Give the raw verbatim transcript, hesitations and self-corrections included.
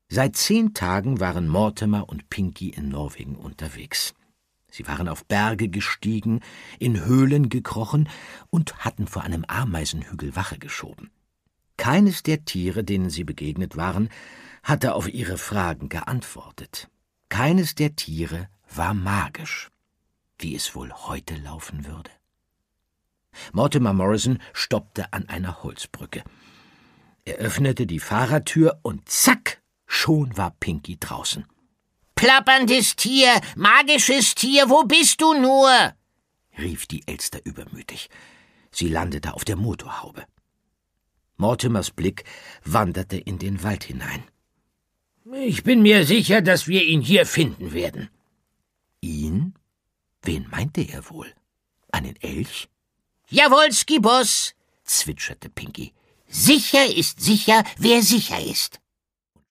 Seit zehn Tagen waren Mortimer und Pinky in Norwegen unterwegs. Sie waren auf Berge gestiegen, in Höhlen gekrochen und hatten vor einem Ameisenhügel Wache geschoben. Keines der Tiere, denen sie begegnet waren, hatte auf ihre Fragen geantwortet. Keines der Tiere war magisch. Wie es wohl heute laufen würde? Mortimer Morrison stoppte an einer Holzbrücke. Er öffnete die Fahrertür und zack, schon war Pinky draußen. »Plapperndes Tier, magisches Tier, wo bist du nur?« rief die Elster übermütig. Sie landete auf der Motorhaube. Mortimers Blick wanderte in den Wald hinein. »Ich bin mir sicher, dass wir ihn hier finden werden.« »Ihn? Wen meinte er wohl? Einen Elch?« »Jawolski, Boss«, zwitscherte Pinky. »Sicher ist sicher, wer sicher ist.«